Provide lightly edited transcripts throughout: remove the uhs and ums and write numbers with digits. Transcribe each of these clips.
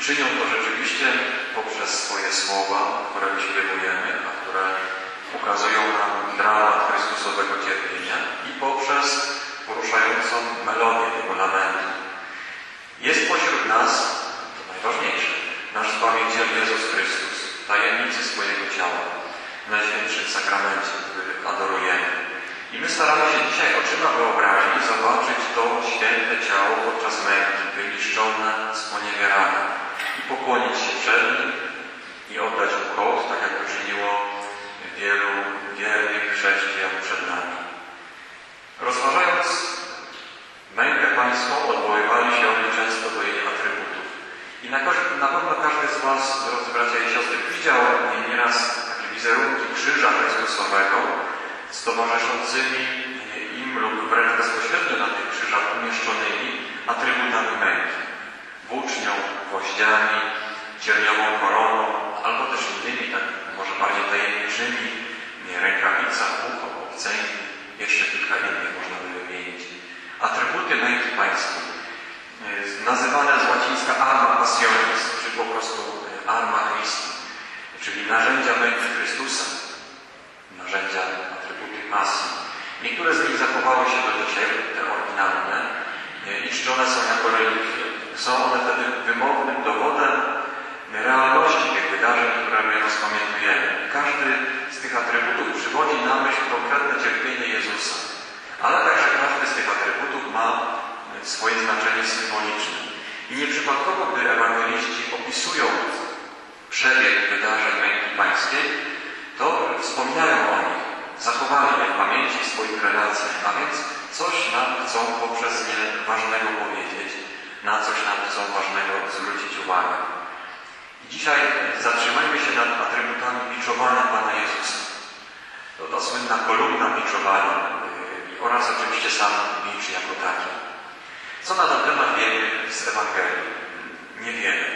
czynią to rzeczywiście poprzez swoje słowa, które wyśpiewujemy, a które ukazują nam dramat Chrystusowego cierpienia i poprzez poruszającą melodię tego lamentu. Jest pośród nas, to najważniejsze, nasz Zbawiciel Jezus Chrystus, tajemnicy swojego ciała, w Najświętszym Sakramencie, który adorujemy. I my staramy się dzisiaj oczyma wyobraźni zobaczyć to święte ciało podczas męki, wyniszczone, sponiewierane i pokłonić się przed nim i oddać mu hołd, tak jak to czyniło wielu wiernych chrześcijan przed nami. Rozważając mękę pańską, odwoływali się oni często do jej atrybutów. I na pewno każdy z was, drodzy bracia i siostry, widział nieraz takie wizerunki krzyża Chrystusowego z towarzyszącymi im lub wręcz bezpośrednio na tych krzyżach umieszczonymi atrybutami męki. Włócznią, gwoździami, cierniową koroną, albo też innymi, tak może bardziej tajemniczymi, rękawica, pucho, obcęgi, jeszcze kilka innych można by wymienić. Atrybuty męki pańskiej, nazywane z łacińska arma passionis, czy po prostu arma Christi, czyli narzędzia męki Chrystusa, narzędzia, atrybuty pasji. Niektóre z nich zachowały się do dzisiaj, te oryginalne, i czczone są jako relikwie. Są one wtedy wymownym dowodem realności tych wydarzeń, które my rozpamiętujemy. Każdy z tych atrybutów przywodzi na myśl konkretne cierpienie Jezusa, ale także każdy z tych atrybutów ma swoje znaczenie symboliczne. I nieprzypadkowo, gdy ewangeliści opisują przebieg wydarzeń męki pańskiej, to wspominają o nich, zachowali je w pamięci w swoich relacjach, a więc coś nam chcą poprzez nie ważnego powiedzieć, na coś nam chcą ważnego zwrócić uwagę. I dzisiaj zatrzymajmy się nad atrybutami biczowania Pana Jezusa. To ta słynna kolumna biczowania oraz oczywiście sam bicz jako taki. Co na ten temat wiemy z Ewangelii? Niewiele.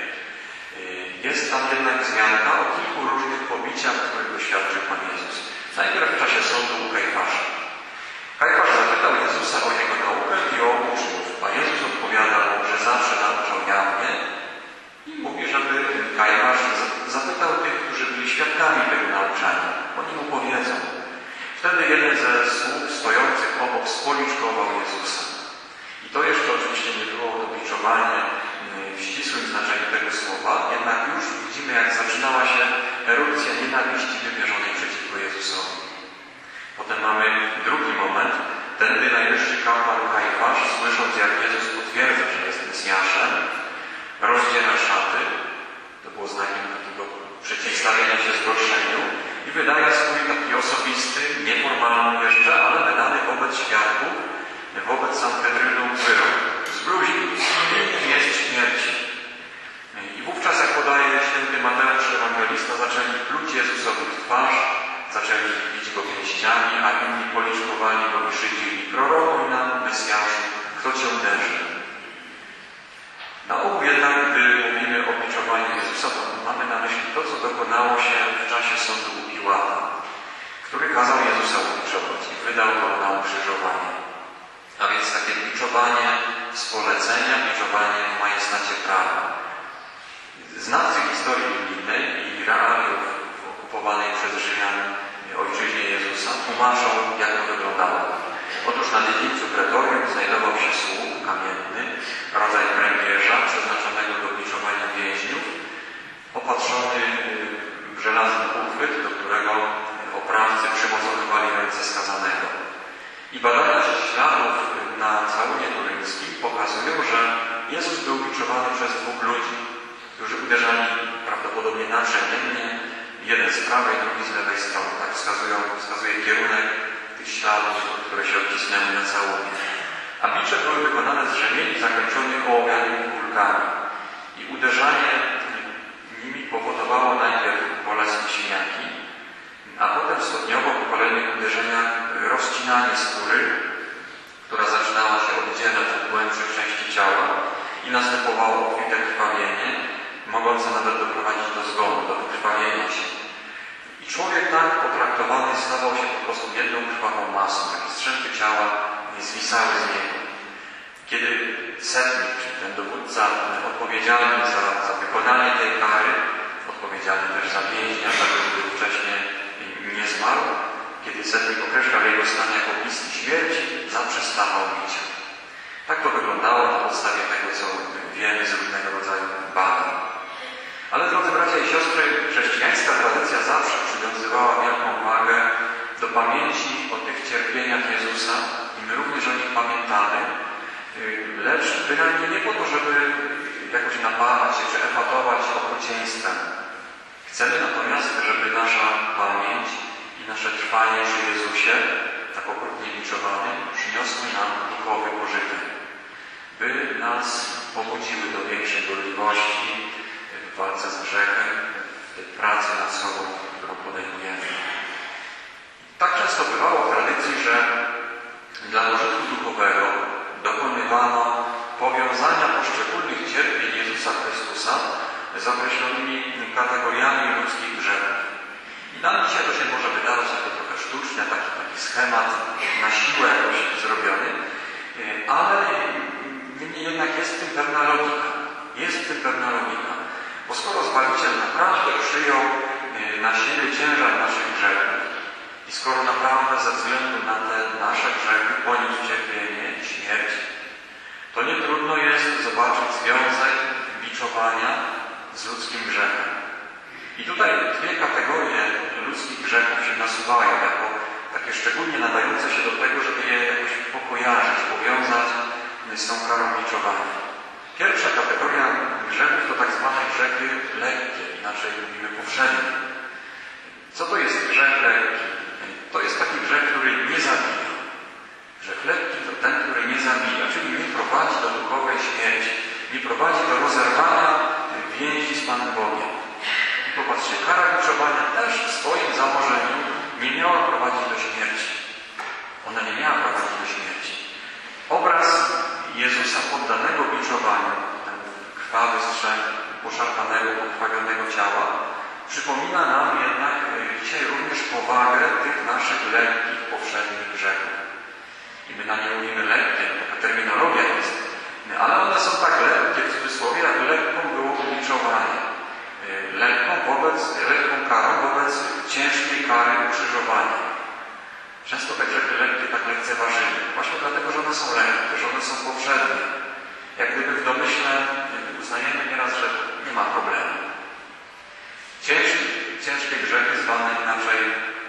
Jest tam jednak wzmianka o kilku różnych pobiciach, których doświadczył Pan Jezus. Najpierw w czasie sądu u Kajfasza. Kajfasz zapytał Jezusa o jego naukę i o uczniów, a Jezus odpowiadał, że zawsze nauczał jawnie i mówi, żeby Kajfasz zapytał tych, którzy byli świadkami tego nauczania. Oni mu powiedzą. Wtedy jeden ze sług stojących obok spoliczkował Jezusa. I to jeszcze oczywiście nie było to biczowanie w ścisłym znaczeniu tego słowa, jednak już widzimy, jak zaczynała się erupcja nienawiści wymierzonej przeciwko Jezusowi. Potem mamy drugi moment. Wtedy najwyższy kapłan Kajfasz, słysząc, jak Jezus potwierdza, że jest Mesjaszem, rozdziera szaty, to było znakiem takiego przeciwstawienia się zgorszeniu, i wydaje swój taki osobisty, nieformalny jeszcze, ale wydany wobec świadków, wobec Sanhedrynu wyrok. Zbluźnił, winnym jest śmierci. I wówczas, jak podaje święty Mateusz Ewangelista, zaczęli pluć Jezusowi w twarz, zaczęli bić go pięściami, a inni policzkowali go i szydzili: prorokuj nam, Mesjaszu, kto cię uderzy? Na ogół jednak, gdy mówimy o biczowaniu Jezusa, to mamy na myśli to, co dokonało się w czasie sądu u Piłata, który kazał Jezusa ubiczować i wydał go na ukrzyżowanie. A więc takie biczowanie z polecenia, biczowanie w majestacie prawa. Znawcy historii biblijnej i realiów w okupowanej przez Rzymian ojczyźnie Jezusa tłumaczą, jak to wyglądało. Otóż na dziedzińcu pretorium znajdował się słup kamienny, rodzaj pręgierza przeznaczonego do biczowania więźniów, opatrzony w żelazny uchwyt, do którego oprawcy przymocowywali ręce skazanego. I badania śladów na całunie turyńskim pokazują, że Jezus był biczowany przez dwóch ludzi, którzy uderzali prawdopodobnie naprzemiennie, jeden z prawej, drugi z lewej strony. Tak wskazuje kierunek tych śladów, które się odcisnęły na całunie. A bicze były wykonane z rzemieni zakończonych ołowianymi kulkami. I uderzanie nimi powodowało najpierw bolesne siniaki, a potem stopniowo po kolejnych uderzeniach rozcinanie skóry, która zaczynała się oddzielać od głębszych części ciała i następowało obfite krwawienie, mogące nawet doprowadzić do zgonu, do wykrwawienia się. I człowiek tak potraktowany stawał się po prostu jedną krwawą masą, takie strzępy ciała zwisały z niego. Kiedy setnik, czyli ten dowódca odpowiedzialny za wykonanie tej kary, odpowiedzialny też za więźnia, tak żeby wcześniej nie zmarł, kiedy setnik określał jego stan jako bliski śmierci, zaprzestawał bicia. Tak to wyglądało na podstawie tego, co wiemy z różnego rodzaju badań. Ale drodzy bracia i siostry, chrześcijańska tradycja zawsze przywiązywała wielką wagę do pamięci o tych cierpieniach Jezusa i my również o nich pamiętamy, lecz bynajmniej nie po to, żeby jakoś napawać się czy epatować okrucieństwem. Chcemy natomiast, żeby nasza pamięć i nasze trwanie przy Jezusie, tak okrutnie biczowanym, przyniosły nam duchowy pożytek, by nas pobudziły do większej gorliwości w walce z grzechem, w tej pracy nad sobą, którą podejmujemy. Tak często bywało w tradycji, że dla użytku duchowego dokonywano powiązania poszczególnych cierpień Jezusa Chrystusa z określonymi kategoriami ludzkich grzechów. I nam dzisiaj to się może wydawać jako trochę sztucznie, taki schemat na siłę jakoś zrobiony, ale niemniej jednak jest w tym pewna logika. Jest w tym pewna logika. Bo skoro Zbawiciel naprawdę przyjął na siebie ciężar naszych grzechów i skoro naprawdę ze względu na te nasze grzechy poniósł cierpienie i śmierć, to nie trudno jest zobaczyć związek biczowania z ludzkim grzechem. I tutaj dwie kategorie ludzkich grzechów się nasuwają jako takie szczególnie nadające się do tego, żeby je jakoś pokojarzyć, powiązać z tą karą biczowania. Pierwsza kategoria grzechów to tak zwane grzechy lekkie, inaczej mówimy powszednie. Co to jest grzech lekki? To jest taki grzech, który nie zabija. Grzech lekki to ten, który nie zabija, czyli nie prowadzi do duchowej śmierci, nie prowadzi do rozerwania więzi z Panem Bogiem. I popatrzcie, kara biczowania też w swoim założeniu nie miała prowadzić do śmierci. Ona nie miała prowadzić do śmierci. Obraz Jezusa poddanego biczowaniu, ten krwawy strzęp poszarpanego, pokrwawionego ciała, przypomina nam jednak dzisiaj również powagę tych naszych lekkich, powszednich grzechów. I my na nie mówimy lekkie, taka terminologia jest, ale one są tak lekkie, w cudzysłowie, jak lekką było biczowanie. Lekką karą wobec ciężkiej kary ukrzyżowania. Często te grzechy lekkie tak lekceważymy. Właśnie dlatego, że one są lekkie, że one są powszednie. Jak gdyby w domyśle uznajemy nieraz, że nie ma problemu. Ciężkie grzechy, zwane inaczej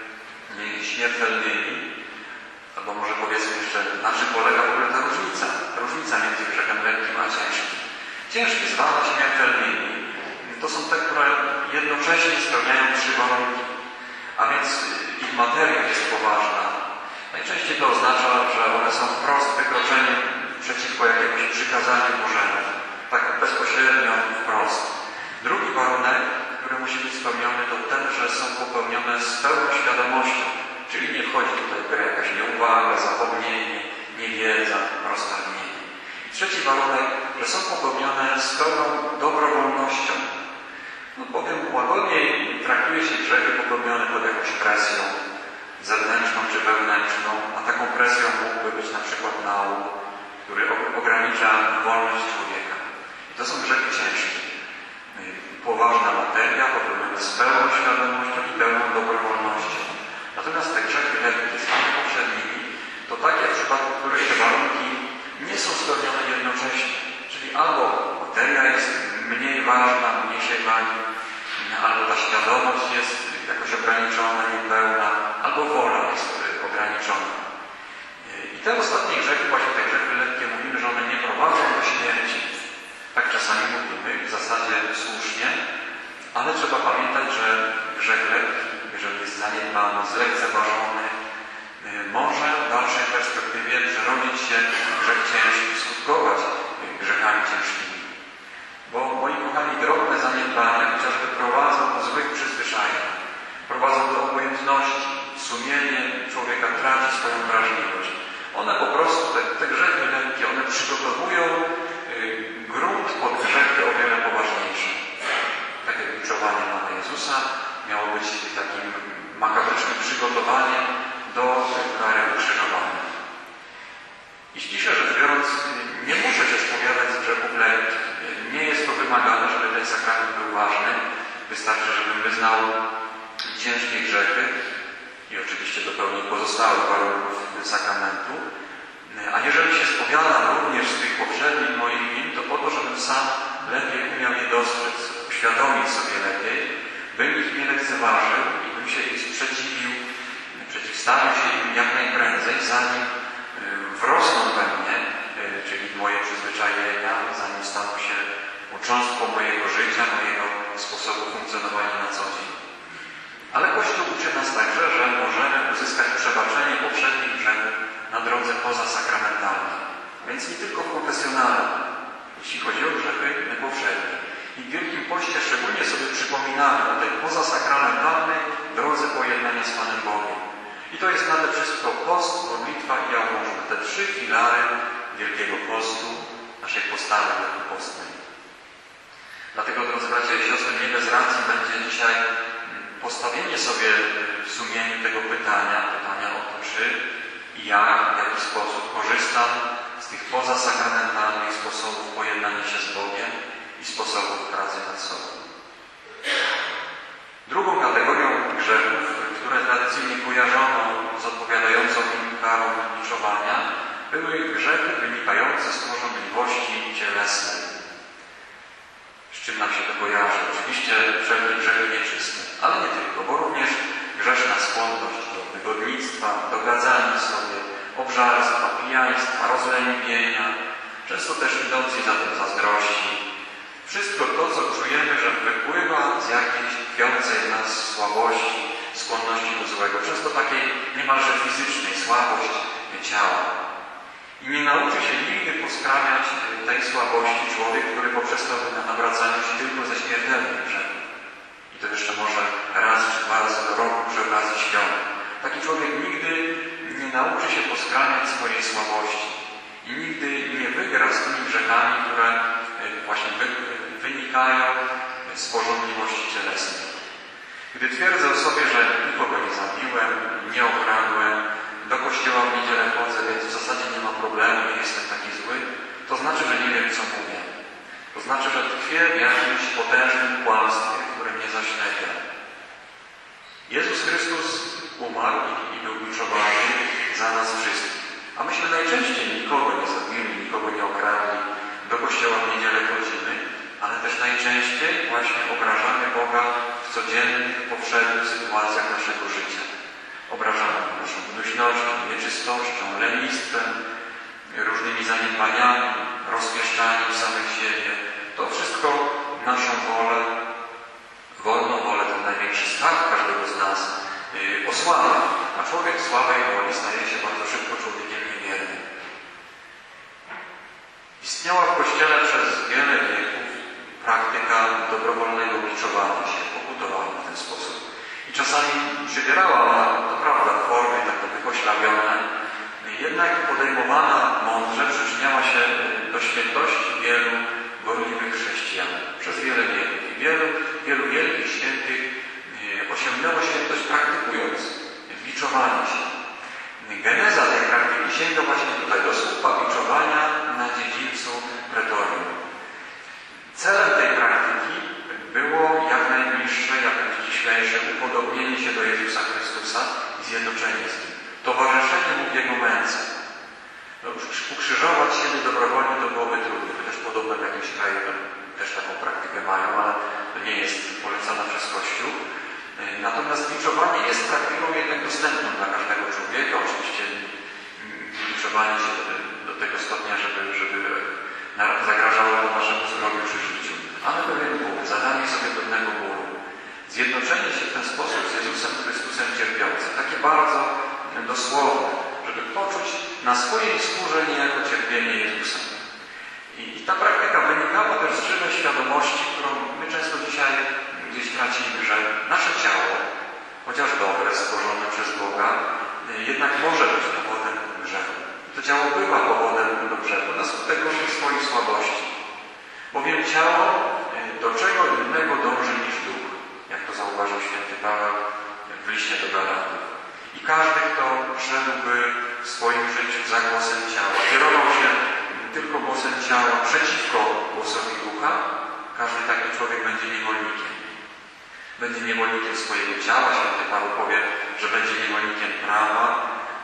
śmiertelnymi, albo może powiedzmy jeszcze, na czym polega w ogóle ta różnica między grzechem lekkim a ciężkim. Ciężkie, zwane śmiertelnymi, to są te, które jednocześnie spełniają trzy warunki. A więc ich materia jest poważna. Najczęściej to oznacza, że one są wprost wykroczeniem przeciwko jakiemuś przykazaniu Bożemu. Tak bezpośrednio wprost. Drugi warunek, który musi być spełniony, to ten, że są popełnione z pełną świadomością. Czyli nie wchodzi tutaj w grę jakaś nieuwaga, zapomnienie, niewiedza, roztargnienie. Trzeci warunek, że są popełnione z pełną dobrowolnością. No powiem łagodniej, traktuje się grzechy popełnione pod jakąś presją zewnętrzną czy wewnętrzną, a taką presją mógłby być na przykład nauk, który ogranicza wolność człowieka. I to są grzechy ciężkie. Poważna materia, popełnione z pełną świadomością i pełną dobrowolnością. Natomiast te grzechy lekkie, zwane poprzednimi, to takie, w przypadku których te warunki nie są spełnione jednocześnie. Czyli albo materia jest mniej ważna, mniejszej wagi, albo ta świadomość jest jakoś ograniczona, niepełna, albo wola jest ograniczona. I te ostatnie grzechy, właśnie te grzechy lekkie, mówimy, że one nie prowadzą do śmierci. Tak czasami mówimy, w zasadzie słusznie, ale trzeba pamiętać, że grzech lekki, jeżeli jest zaniedbany, zlekceważony, może w dalszej perspektywie przerodzić się grzech ciężki, skutkować grzechami ciężkimi. Bo, moi kochani, drobne zaniedbania chociażby prowadzą do złych przyzwyczajeń, prowadzą do obojętności. Sumienie człowieka traci swoją wrażliwość. One po prostu, te grzechy lekkie, one przygotowują grunt pod grzechy o wiele poważniejsze. Tak jak biczowanie Pana Jezusa miało być takim makabrycznym przygotowaniem do kary ukrzyżowania. I ściśle rzecz biorąc, nie pozostałych warunków sakramentu. A jeżeli się spowiadam również z tych poprzednich moich win, to po to, żebym sam lepiej umiał je dostrzec, uświadomić sobie lepiej, bym ich nie lekceważył i bym się ich sprzeciwił, przeciwstawił się im jak najprędzej, zanim wrosną we mnie, czyli moje przyzwyczajenia, zanim staną się cząstką mojego życia, mojego sposobu funkcjonowania na co dzień. Ale Kościół uczy nas także, że możemy uzyskać przebaczenie poprzednich grzechów na drodze pozasakramentalnej. Więc nie tylko w konfesjonale, jeśli chodzi o grzechy poprzednie. I w Wielkim Poście szczególnie sobie przypominamy o tej pozasakramentalnej drodze pojednania z Panem Bogiem. I to jest nade wszystko post, modlitwa i jałmużna. Te 3 filary Wielkiego Postu, naszej postawy wielkopostnej. Dlatego, drodzy bracia i siostry, nie bez racji będzie dzisiaj postawienie sobie w sumieniu tego pytania o to, czy i jak, w jaki sposób korzystam z tych pozasakramentalnych sposobów pojednania się z Bogiem i sposobów pracy nad sobą. Drugą kategorią grzechów, które tradycyjnie kojarzono z odpowiadającą im karą biczowania, były grzechy wynikające z pożądliwości cielesnej. Z czym nam się to kojarzy? Oczywiście wszelkie grzechy nieczyste, ale nie tylko, bo również grzeszna skłonność do wygodnictwa, dogadzania sobie, obżarstwa, pijaństwa, rozleniwienia, często też idącej za tym zazdrości. Wszystko to, co czujemy, że wypływa z jakiejś tkwiącej w nas słabości, skłonności do złego, często takiej niemalże fizycznej, słabość ciała. I nie nauczy się nigdy poskramiać tej słabości człowiek, który poprzez to nawracają się tylko ze śmiertelnych grzechów. I to jeszcze może raz czy 2 razy do roku przy okazji świąt. Taki człowiek nigdy nie nauczy się poskramiać swojej słabości. I nigdy nie wygra z tymi grzechami, które właśnie wynikają z pożądliwości cielesnej. Gdy twierdzę o sobie, że nikogo nie zabiłem, nie okradłem, do kościoła w niedzielę chodzę, więc w zasadzie nie ma problemu, nie jestem taki zły, to znaczy, że nie wiem, co mówię. To znaczy, że tkwię w jakimś potężnym kłamstwie, które mnie zaślepia. Jezus Chrystus umarł i był biczowany za nas wszystkich. A myśmy najczęściej nikogo nie zabili, nikogo nie okradli, do kościoła w niedzielę chodzimy, ale też najczęściej właśnie obrażamy Boga w codziennych, powszednich sytuacjach naszego życia. Obrażamy naszą gnuśnością, nieczystością, lenistwem, różnymi zaniedbaniami, rozpieszczaniem samych siebie. To wszystko naszą wolę, wolną wolę, ten największy strach każdego z nas osłabia. A człowiek słabej woli staje się bardzo szybko człowiekiem niewiernym. Istniała w Kościele przez wiele wieków praktyka dobrowolnego biczowania się, pokutowania w ten sposób. I czasami przybierała ona, to prawda, formy takie wykoślawione, jednak podejmowana mądrze przyczyniała się do świętości wielu gorliwych chrześcijan przez wiele wieków. I wielu wielkich świętych osiągnęło świętość praktykując biczowanie się. Geneza tej praktyki sięga właśnie tutaj do słupa biczowania na dziedzińcu pretorium. Celem tej praktyki było jak najbliższe, jak najściślejsze upodobnienie się do Jezusa Chrystusa i zjednoczenie z Nim. Towarzyszenie Mu w Jego męce. No, ukrzyżować siebie dobrowolnie to byłoby trudne. Chociaż podobno w jakimś kraju też taką praktykę mają, ale to nie jest polecana przez Kościół. Natomiast biczowanie jest praktyką jednak dostępną dla każdego człowieka. Oczywiście biczowanie się do tego stopnia, żeby zagrażało to naszemu zdrowiu przy życiu. Ale pewien ból, zadanie sobie pewnego bólu. Zjednoczenie się w ten sposób z Jezusem Chrystusem cierpiącym. Takie bardzo dosłowne, żeby poczuć na swojej skórze niejako cierpienie Jezusa. I ta praktyka wynikała też z żywej świadomości, którą my często dzisiaj gdzieś tracimy, że nasze ciało, chociaż dobre, stworzone przez Boga, jednak może być powodem grzechu. To ciało bywa powodem do grzechu na skutek różnych swoich słabości. Bowiem ciało do czego innego dąży niż duch, jak to zauważył święty Paweł w liście do Galatów. I każdy, kto szedłby w swoim życiu za głosem ciała, kierował się tylko głosem ciała przeciwko głosowi ducha, każdy taki człowiek będzie niewolnikiem. Będzie niewolnikiem swojego ciała. Święty Paweł powie, że będzie niewolnikiem prawa,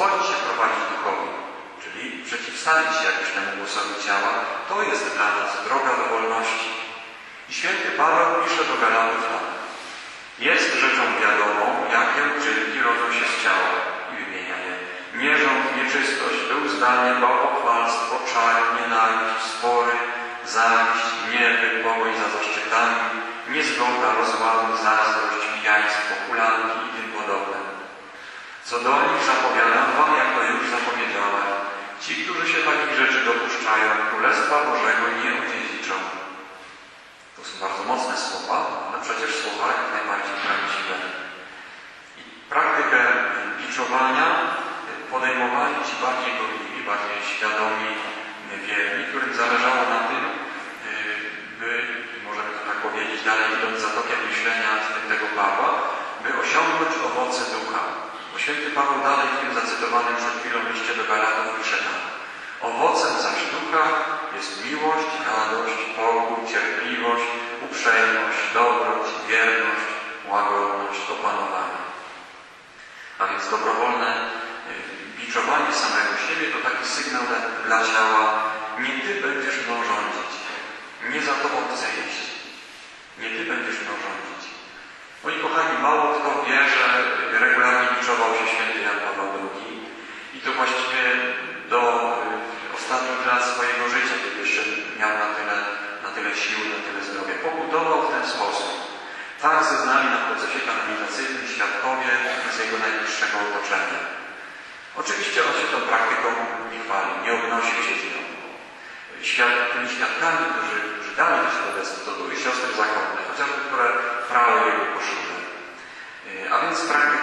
pozwolić się prowadzić duchowi, czyli przeciwstawić się jakoś temu głosowi ciała, to jest dla nas droga do wolności. I święty Paweł pisze do Galatów tak. Jest rzeczą wiadomą, jakie uczynki rodzą się z ciała i wymienia je. Nierząd, nieczystość, wyuzdanie, bałwochwalstwo, czar, nienawiść, spory, zawiść, gniewy, pogoń za zaszczytami, niezgoda, rozłamy, zazdrość, pijaństwo, hulanki i tym podobne. Co do nich zapowiadam wam, jak to już zapowiedziałem, ci, którzy się takich rzeczy dopuszczają, Królestwa Bożego nie odziedziczą. To są bardzo mocne słowa, ale przecież słowa jak najbardziej prawdziwe. I praktykę biczowania podejmowali ci bardziej gorliwi, bardziej świadomi wierni, którym zależało na tym, by, możemy to tak powiedzieć, dalej idąc za tokiem myślenia świętego Pawła, by osiągnąć owoce ducha. Bo święty Paweł dalej w tym zacytowanym przed chwilą liście do Galatów pisze tak. Owocem zaś ducha jest miłość, radość, pokój, cierpliwość, uprzejmość, dobroć, wierność, łagodność, opanowanie. A więc dobrowolne biczowanie samego siebie to taki sygnał dla ciała. Nie ty będziesz mną rządzić. Nie za tobą chcę iść. Nie ty będziesz mną rządzić. Moi kochani, mało kto wie, że regularnie biczował się święty Jan Paweł II i to właściwie do ostatnich lat swojego życia, kiedy jeszcze miał na tyle sił, na tyle zdrowia. Pokutował w ten sposób. Tak zeznali na procesie kanonizacyjnym świadkowie z jego najbliższego otoczenia. Oczywiście on się tą praktyką nie chwalił, nie obnosił się z nią. Tymi świadkami, którzy dali to świadectwo, to były siostry zakonne, chociażby które prały jego koszulę. A więc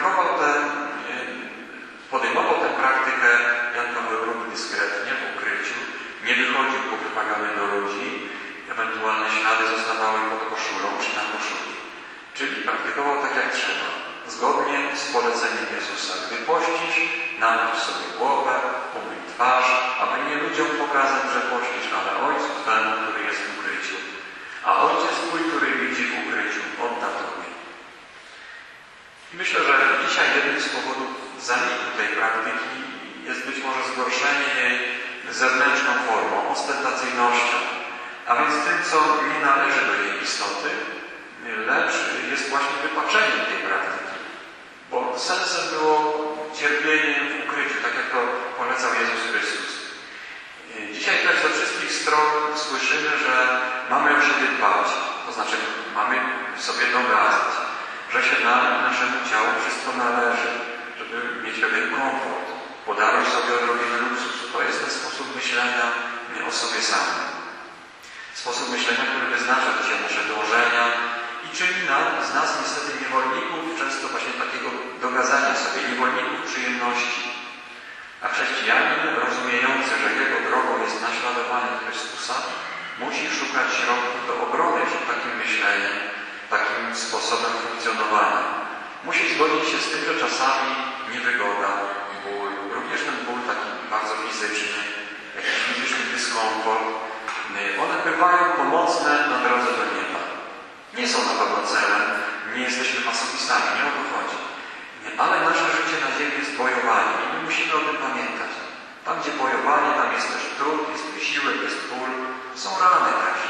podejmował tę praktykę Jan Paweł II dyskretnie, w ukryciu, nie wychodził po propaganie do ludzi, ewentualne ślady zostawały pod koszulą czy na koszuli. Czyli praktykował tak jak trzeba, zgodnie z poleceniem Jezusa. Gdy pościsz, namyć sobie głowę, umyj twarz, aby nie ludziom pokazać, że pościsz, ale Ojcu Twemu, który jest w ukryciu. A Ojciec Twój, który widzi w ukryciu, odda Tobie. I myślę, że dzisiaj jednym z powodów zaniku tej praktyki jest być może zgorszenie jej zewnętrzną formą, ostentacyjnością, a więc tym, co nie należy do jej istoty, lecz jest właśnie wypaczeniem tej praktyki. Bo sensem było cierpienie w ukryciu, tak jak to polecał Jezus Chrystus. Dzisiaj też ze wszystkich stron słyszymy, że mamy o siebie dbać, to znaczy mamy sobie dogadzać, że się nam i naszemu ciału wszystko należy, żeby mieć pewien komfort, podarować sobie odrobinę luksusu. To jest ten sposób myślenia o sobie samym. Sposób myślenia, który wyznacza dzisiaj nasze dążenia i czyni z nas niestety niewolników, często właśnie takiego dogadzania sobie, niewolników przyjemności. A chrześcijanin, rozumiejący, że jego drogą jest naśladowanie Chrystusa, musi szukać środków do obrony przed takim myśleniem, takim sposobem funkcjonowania. Musi zgodzić się z tym, że czasami niewygoda, ból, również ten ból taki bardzo fizyczny, jakiś fizyczny dyskomfort, one bywają pomocne na drodze do nieba. Nie są na pewno celem, nie jesteśmy masochistami, nie o to chodzi. Ale nasze życie na ziemi jest bojowanie i my musimy o tym pamiętać. Tam, gdzie bojowanie, tam jest też trud, jest wysiłek, jest ból, są rany też.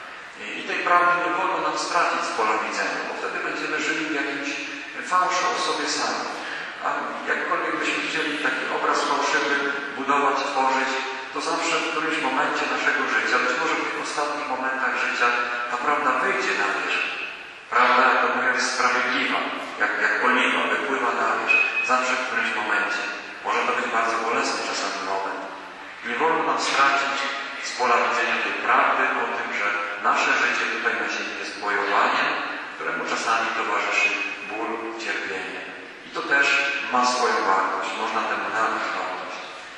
I tej prawdy nie wolno nam stracić z pola widzenia, bo wtedy będziemy żyli w jakimś fałszu o sobie samym. A jakkolwiek byśmy chcieli taki obraz fałszywy budować, tworzyć, to zawsze w którymś momencie naszego życia, być może w tych ostatnich momentach życia, ta prawda wyjdzie na wierzch. Prawda, jak to mówią, jest sprawiedliwa, jak oliwa, wypływa na wierzch. Zawsze w którymś momencie. Może to być bardzo bolesny czasami moment. Nie wolno nam stracić z pola widzenia tej prawdy o tym, że nasze życie tutaj na ziemi jest bojowaniem, któremu czasami towarzyszy ból, cierpienie. I to też ma swoją wartość. Można temu nadać wartość.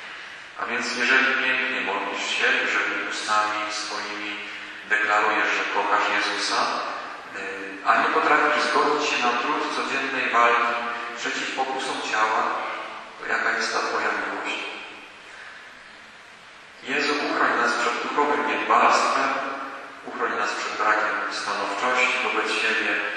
A więc jeżeli pięknie modlisz się, jeżeli ustami swoimi deklarujesz, że kochasz Jezusa, a nie potrafisz zgodzić się na trud codziennej walki przeciw pokusom ciała, to jaka jest ta Twoja miłość? Jezu, uchroń nas przed duchowym niedbalstwem, uchroń nas przed brakiem stanowczości wobec siebie,